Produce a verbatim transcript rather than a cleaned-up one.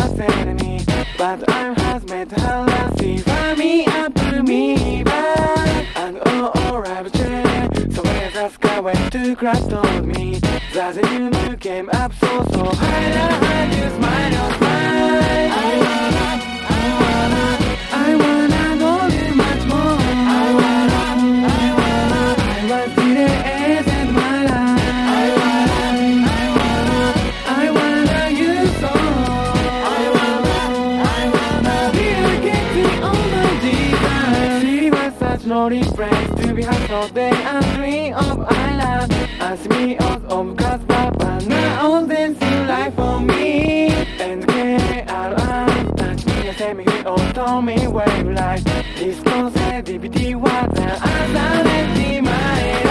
said me, but I has made her last see for me up to me, but and oh alright, so where's the sky went to crash told me that you new came up so so high, and you smile, you smile. I wanna, I wanna, I wanna know you much more. I wanna, I wanna, I want to see the end of my life. I wanna, I wanna, I wanna you so. I wanna, I wanna be getting all my desire. She was such lonely friends to be her so day and dream of I love. Ask me out of cause papa now all this in life for me. And get out and touch me and tell me who all told me where you like. This concept D V D was an answer that in my head.